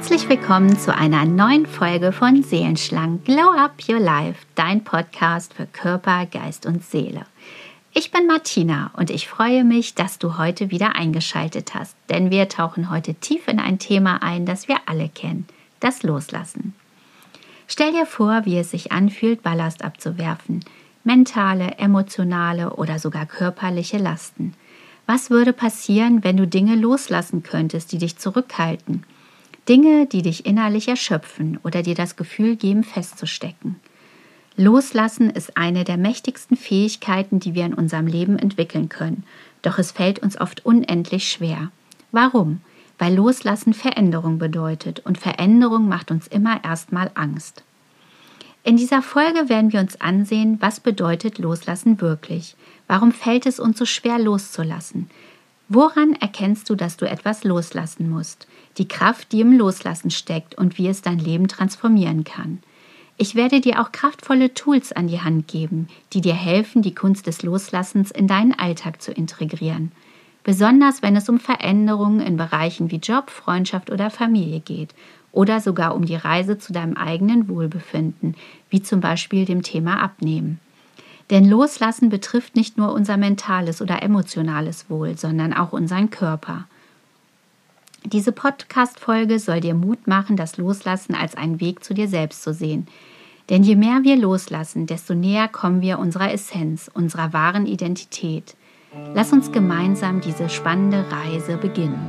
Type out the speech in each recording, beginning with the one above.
Herzlich willkommen zu einer neuen Folge von Seelenschlank Glow Up Your Life, dein Podcast für Körper, Geist und Seele. Ich bin Martina und ich freue mich, dass du heute wieder eingeschaltet hast, denn wir tauchen heute tief in ein Thema ein, das wir alle kennen, das Loslassen. Stell dir vor, wie es sich anfühlt, Ballast abzuwerfen, mentale, emotionale oder sogar körperliche Lasten. Was würde passieren, wenn du Dinge loslassen könntest, die dich zurückhalten? Dinge, die dich innerlich erschöpfen oder dir das Gefühl geben, festzustecken. Loslassen ist eine der mächtigsten Fähigkeiten, die wir in unserem Leben entwickeln können. Doch es fällt uns oft unendlich schwer. Warum? Weil Loslassen Veränderung bedeutet und Veränderung macht uns immer erstmal Angst. In dieser Folge werden wir uns ansehen, was bedeutet Loslassen wirklich? Warum fällt es uns so schwer loszulassen? Woran erkennst du, dass du etwas loslassen musst? Die Kraft, die im Loslassen steckt und wie es dein Leben transformieren kann. Ich werde dir auch kraftvolle Tools an die Hand geben, die dir helfen, die Kunst des Loslassens in deinen Alltag zu integrieren. Besonders wenn es um Veränderungen in Bereichen wie Job, Freundschaft oder Familie geht oder sogar um die Reise zu deinem eigenen Wohlbefinden, wie zum Beispiel dem Thema Abnehmen. Denn Loslassen betrifft nicht nur unser mentales oder emotionales Wohl, sondern auch unseren Körper. Diese Podcast-Folge soll dir Mut machen, das Loslassen als einen Weg zu dir selbst zu sehen. Denn je mehr wir loslassen, desto näher kommen wir unserer Essenz, unserer wahren Identität. Lass uns gemeinsam diese spannende Reise beginnen.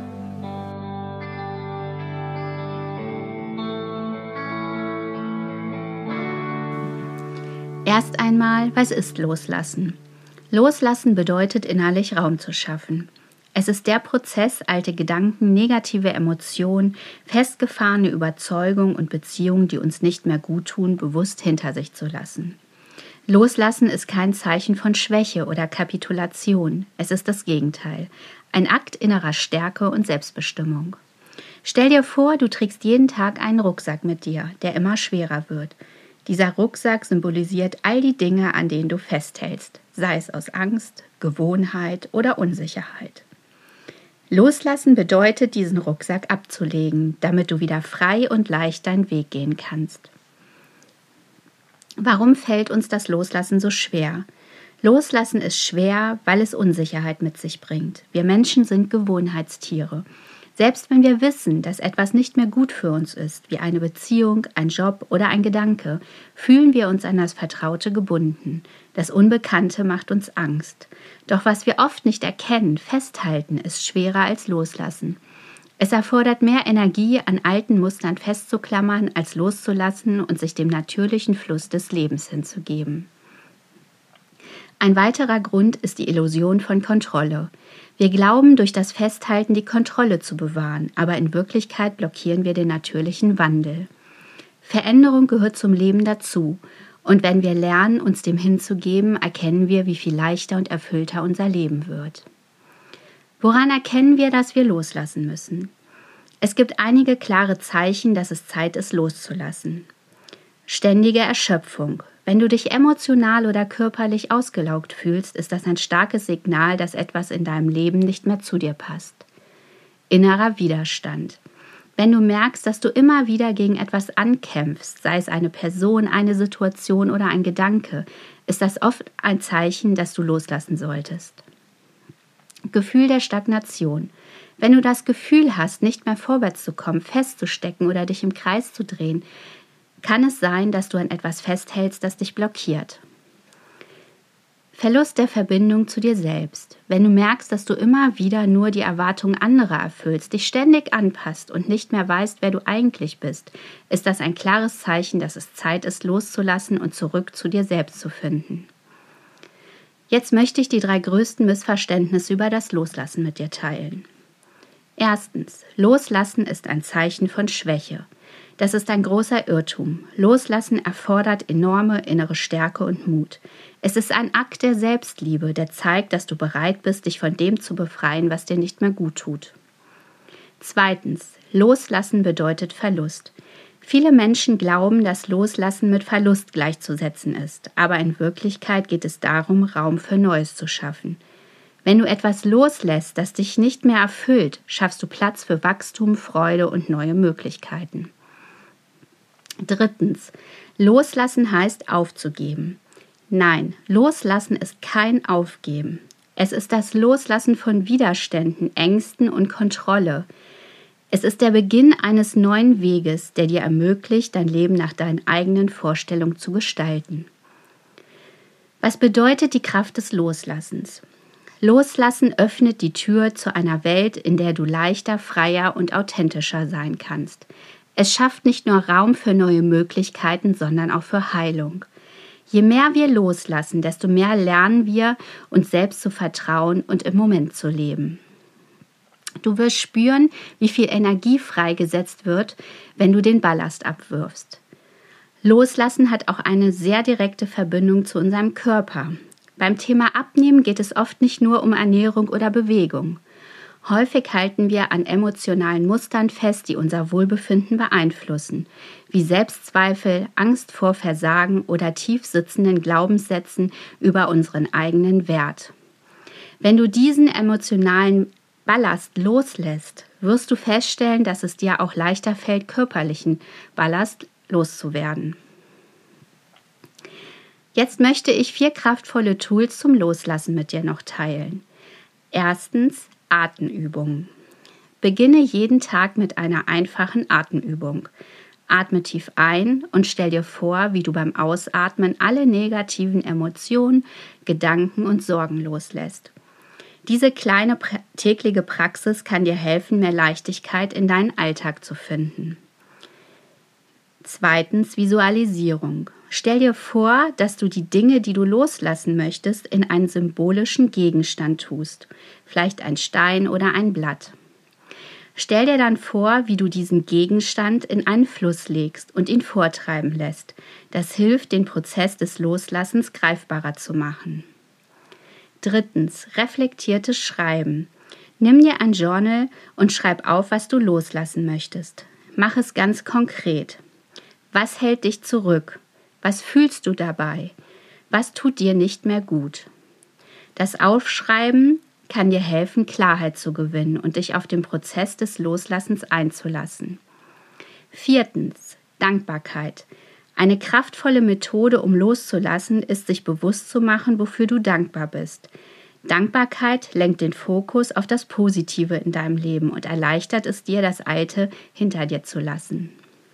Erst einmal, was ist Loslassen? Loslassen bedeutet, innerlich Raum zu schaffen. Es ist der Prozess, alte Gedanken, negative Emotionen, festgefahrene Überzeugungen und Beziehungen, die uns nicht mehr gut tun, bewusst hinter sich zu lassen. Loslassen ist kein Zeichen von Schwäche oder Kapitulation. Es ist das Gegenteil. Ein Akt innerer Stärke und Selbstbestimmung. Stell dir vor, du trägst jeden Tag einen Rucksack mit dir, der immer schwerer wird. Dieser Rucksack symbolisiert all die Dinge, an denen du festhältst, sei es aus Angst, Gewohnheit oder Unsicherheit. Loslassen bedeutet, diesen Rucksack abzulegen, damit du wieder frei und leicht deinen Weg gehen kannst. Warum fällt uns das Loslassen so schwer? Loslassen ist schwer, weil es Unsicherheit mit sich bringt. Wir Menschen sind Gewohnheitstiere. Selbst wenn wir wissen, dass etwas nicht mehr gut für uns ist, wie eine Beziehung, ein Job oder ein Gedanke, fühlen wir uns an das Vertraute gebunden. Das Unbekannte macht uns Angst. Doch was wir oft nicht erkennen, festhalten, ist schwerer als loslassen. Es erfordert mehr Energie, an alten Mustern festzuklammern, als loszulassen und sich dem natürlichen Fluss des Lebens hinzugeben. Ein weiterer Grund ist die Illusion von Kontrolle. Wir glauben, durch das Festhalten die Kontrolle zu bewahren, aber in Wirklichkeit blockieren wir den natürlichen Wandel. Veränderung gehört zum Leben dazu, und wenn wir lernen, uns dem hinzugeben, erkennen wir, wie viel leichter und erfüllter unser Leben wird. Woran erkennen wir, dass wir loslassen müssen? Es gibt einige klare Zeichen, dass es Zeit ist, loszulassen. Ständige Erschöpfung. Wenn du dich emotional oder körperlich ausgelaugt fühlst, ist das ein starkes Signal, dass etwas in deinem Leben nicht mehr zu dir passt. Innerer Widerstand. Wenn du merkst, dass du immer wieder gegen etwas ankämpfst, sei es eine Person, eine Situation oder ein Gedanke, ist das oft ein Zeichen, dass du loslassen solltest. Gefühl der Stagnation. Wenn du das Gefühl hast, nicht mehr vorwärts zu kommen, festzustecken oder dich im Kreis zu drehen, kann es sein, dass du an etwas festhältst, das dich blockiert. Verlust der Verbindung zu dir selbst. Wenn du merkst, dass du immer wieder nur die Erwartungen anderer erfüllst, dich ständig anpasst und nicht mehr weißt, wer du eigentlich bist, ist das ein klares Zeichen, dass es Zeit ist, loszulassen und zurück zu dir selbst zu finden. Jetzt möchte ich die 3 größten Missverständnisse über das Loslassen mit dir teilen. Erstens, Loslassen ist ein Zeichen von Schwäche. Das ist ein großer Irrtum. Loslassen erfordert enorme innere Stärke und Mut. Es ist ein Akt der Selbstliebe, der zeigt, dass du bereit bist, dich von dem zu befreien, was dir nicht mehr gut tut. Zweitens, Loslassen bedeutet Verlust. Viele Menschen glauben, dass Loslassen mit Verlust gleichzusetzen ist, aber in Wirklichkeit geht es darum, Raum für Neues zu schaffen. Wenn du etwas loslässt, das dich nicht mehr erfüllt, schaffst du Platz für Wachstum, Freude und neue Möglichkeiten. 3. Loslassen heißt aufzugeben. Nein, Loslassen ist kein Aufgeben. Es ist das Loslassen von Widerständen, Ängsten und Kontrolle. Es ist der Beginn eines neuen Weges, der dir ermöglicht, dein Leben nach deinen eigenen Vorstellungen zu gestalten. Was bedeutet die Kraft des Loslassens? Loslassen öffnet die Tür zu einer Welt, in der du leichter, freier und authentischer sein kannst. Es schafft nicht nur Raum für neue Möglichkeiten, sondern auch für Heilung. Je mehr wir loslassen, desto mehr lernen wir, uns selbst zu vertrauen und im Moment zu leben. Du wirst spüren, wie viel Energie freigesetzt wird, wenn du den Ballast abwirfst. Loslassen hat auch eine sehr direkte Verbindung zu unserem Körper. Beim Thema Abnehmen geht es oft nicht nur um Ernährung oder Bewegung. Häufig halten wir an emotionalen Mustern fest, die unser Wohlbefinden beeinflussen, wie Selbstzweifel, Angst vor Versagen oder tief sitzenden Glaubenssätzen über unseren eigenen Wert. Wenn du diesen emotionalen Ballast loslässt, wirst du feststellen, dass es dir auch leichter fällt, körperlichen Ballast loszuwerden. Jetzt möchte ich 4 kraftvolle Tools zum Loslassen mit dir noch teilen. 1. Atemübungen. Beginne jeden Tag mit einer einfachen Atemübung. Atme tief ein und stell dir vor, wie du beim Ausatmen alle negativen Emotionen, Gedanken und Sorgen loslässt. Diese kleine tägliche Praxis kann dir helfen, mehr Leichtigkeit in deinen Alltag zu finden. 2. Visualisierung. Stell dir vor, dass du die Dinge, die du loslassen möchtest, in einen symbolischen Gegenstand tust, vielleicht ein Stein oder ein Blatt. Stell dir dann vor, wie du diesen Gegenstand in einen Fluss legst und ihn vortreiben lässt. Das hilft, den Prozess des Loslassens greifbarer zu machen. 3. Reflektiertes Schreiben. Nimm dir ein Journal und schreib auf, was du loslassen möchtest. Mach es ganz konkret. Was hält dich zurück? Was fühlst du dabei? Was tut dir nicht mehr gut? Das Aufschreiben kann dir helfen, Klarheit zu gewinnen und dich auf den Prozess des Loslassens einzulassen. 4. Dankbarkeit. Eine kraftvolle Methode, um loszulassen, ist, sich bewusst zu machen, wofür du dankbar bist. Dankbarkeit lenkt den Fokus auf das Positive in deinem Leben und erleichtert es dir, das Alte hinter dir zu lassen.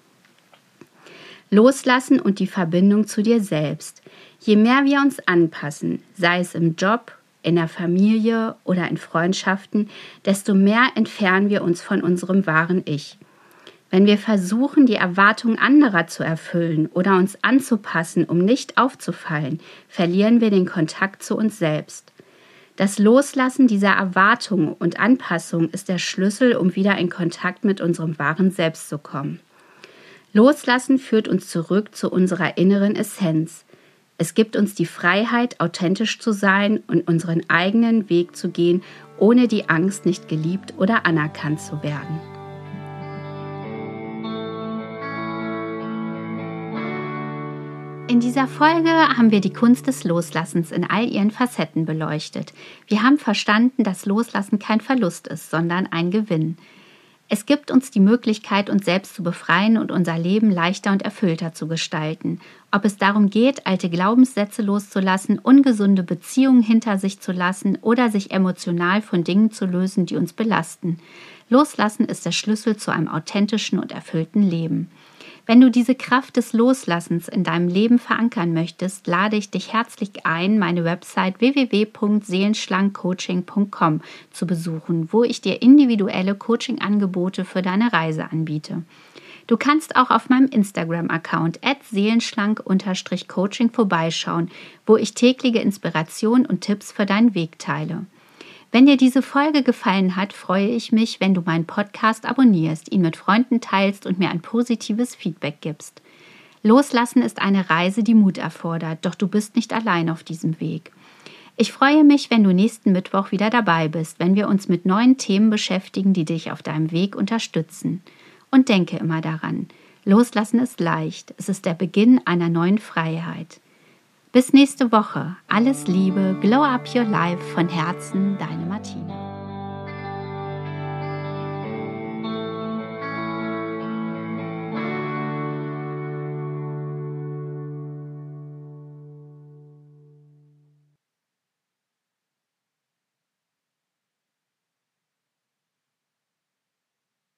Loslassen und die Verbindung zu dir selbst. Je mehr wir uns anpassen, sei es im Job, in der Familie oder in Freundschaften, desto mehr entfernen wir uns von unserem wahren Ich. Wenn wir versuchen, die Erwartungen anderer zu erfüllen oder uns anzupassen, um nicht aufzufallen, verlieren wir den Kontakt zu uns selbst. Das Loslassen dieser Erwartungen und Anpassung ist der Schlüssel, um wieder in Kontakt mit unserem wahren Selbst zu kommen. Loslassen führt uns zurück zu unserer inneren Essenz. Es gibt uns die Freiheit, authentisch zu sein und unseren eigenen Weg zu gehen, ohne die Angst, nicht geliebt oder anerkannt zu werden. In dieser Folge haben wir die Kunst des Loslassens in all ihren Facetten beleuchtet. Wir haben verstanden, dass Loslassen kein Verlust ist, sondern ein Gewinn. Es gibt uns die Möglichkeit, uns selbst zu befreien und unser Leben leichter und erfüllter zu gestalten. Ob es darum geht, alte Glaubenssätze loszulassen, ungesunde Beziehungen hinter sich zu lassen oder sich emotional von Dingen zu lösen, die uns belasten. Loslassen ist der Schlüssel zu einem authentischen und erfüllten Leben. Wenn du diese Kraft des Loslassens in deinem Leben verankern möchtest, lade ich dich herzlich ein, meine Website www.seelenschlankcoaching.com zu besuchen, wo ich dir individuelle Coaching-Angebote für deine Reise anbiete. Du kannst auch auf meinem Instagram-Account @seelenschlank_coaching vorbeischauen, wo ich tägliche Inspiration und Tipps für deinen Weg teile. Wenn dir diese Folge gefallen hat, freue ich mich, wenn du meinen Podcast abonnierst, ihn mit Freunden teilst und mir ein positives Feedback gibst. Loslassen ist eine Reise, die Mut erfordert, doch du bist nicht allein auf diesem Weg. Ich freue mich, wenn du nächsten Mittwoch wieder dabei bist, wenn wir uns mit neuen Themen beschäftigen, die dich auf deinem Weg unterstützen. Und denke immer daran, Loslassen ist leicht, es ist der Beginn einer neuen Freiheit. Bis nächste Woche. Alles Liebe, Glow Up Your Life von Herzen, deine Martina.